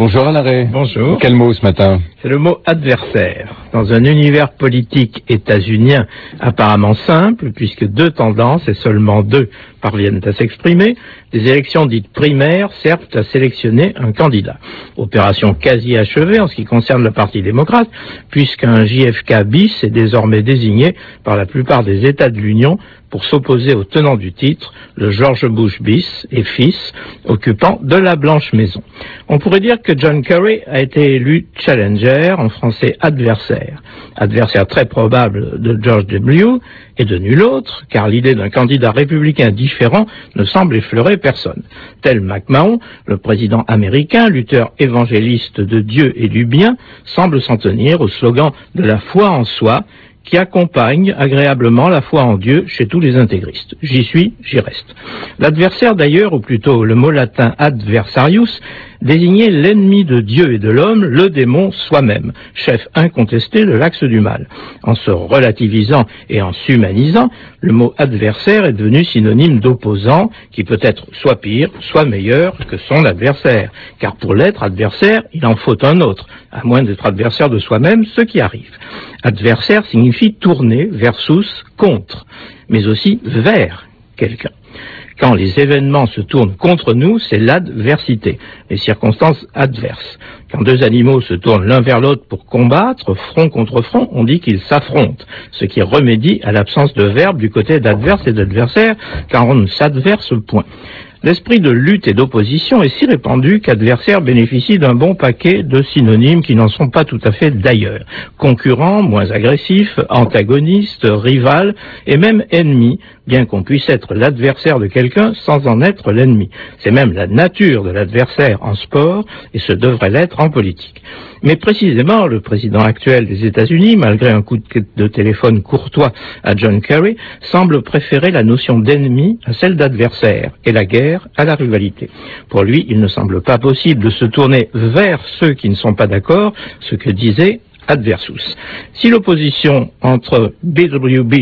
Bonjour Alain Ray. Bonjour. Quel mot ce matin? C'est le mot adversaire. Dans un univers politique états-unien apparemment simple, puisque deux tendances, et seulement deux, parviennent à s'exprimer, les élections dites primaires servent à sélectionner un candidat. Opération quasi achevée en ce qui concerne le Parti démocrate, puisqu'un JFK bis est désormais désigné par la plupart des États de l'Union pour s'opposer au tenant du titre, le George Bush bis et fils, occupant de la Blanche Maison. On pourrait dire que John Kerry a été élu challenger, en français adversaire. Adversaire très probable de George W. et de nul autre, car l'idée d'un candidat républicain différent ne semble effleurer personne. Tel McMahon, le président américain, lutteur évangéliste de Dieu et du bien, semble s'en tenir au slogan de la foi en soi, qui accompagne agréablement la foi en Dieu chez tous les intégristes. J'y suis, j'y reste. L'adversaire d'ailleurs, ou plutôt le mot latin adversarius, désignait l'ennemi de Dieu et de l'homme, le démon soi-même, chef incontesté de l'axe du mal. En se relativisant et en s'humanisant, le mot adversaire est devenu synonyme d'opposant, qui peut être soit pire, soit meilleur que son adversaire. Car pour l'être adversaire, il en faut un autre, à moins d'être adversaire de soi-même, ce qui arrive. Adversaire signifie tourner, versus, contre, mais aussi vers quelqu'un. Quand les événements se tournent contre nous, c'est l'adversité, les circonstances adverses. Quand deux animaux se tournent l'un vers l'autre pour combattre, front contre front, on dit qu'ils s'affrontent, ce qui remédie à l'absence de verbe du côté d'adverse et d'adversaire, car on ne s'adverse point. L'esprit de lutte et d'opposition est si répandu qu'adversaire bénéficie d'un bon paquet de synonymes qui n'en sont pas tout à fait d'ailleurs. Concurrent, moins agressif, antagoniste, rival et même ennemi, bien qu'on puisse être l'adversaire de quelqu'un sans en être l'ennemi. C'est même la nature de l'adversaire en sport et ce devrait l'être en politique. Mais précisément, le président actuel des États-Unis, malgré un coup de téléphone courtois à John Kerry, semble préférer la notion d'ennemi à celle d'adversaire et la guerre à la rivalité. Pour lui, il ne semble pas possible de se tourner vers ceux qui ne sont pas d'accord, ce que disait Adversus. Si l'opposition entre BWB,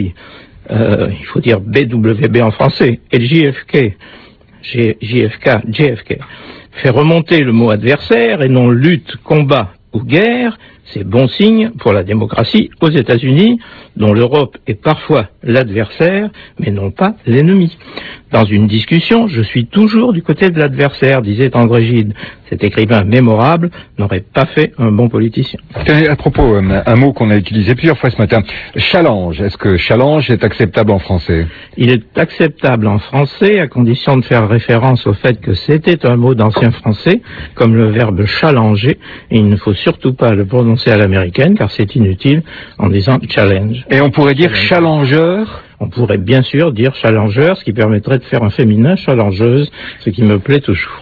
il faut dire BWB en français, et JFK, fait remonter le mot adversaire et non lutte, combat ou guerre, c'est bon signe pour la démocratie aux États-Unis, dont l'Europe est parfois l'adversaire, mais non pas l'ennemi. Dans une discussion, je suis toujours du côté de l'adversaire, disait André Gide. Cet écrivain mémorable n'aurait pas fait un bon politicien. À propos, un mot qu'on a utilisé plusieurs fois ce matin, challenge. Est-ce que challenge est acceptable en français? Il est acceptable en français à condition de faire référence au fait que c'était un mot d'ancien français, comme le verbe challenger, et il ne faut surtout pas le prononcer à l'américaine, car c'est inutile en disant challenge. Et on pourrait dire challenger? On pourrait bien sûr dire challenger, ce qui permettrait de faire un féminin challengeuse, ce qui me plaît toujours.